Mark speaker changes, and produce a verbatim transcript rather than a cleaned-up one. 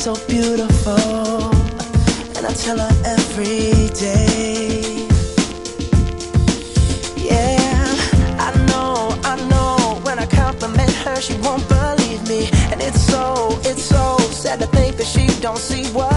Speaker 1: so beautiful, and I tell her every day. Yeah, I know, I know, when I compliment her, she won't believe me. And it's so, it's so sad to think that she don't see what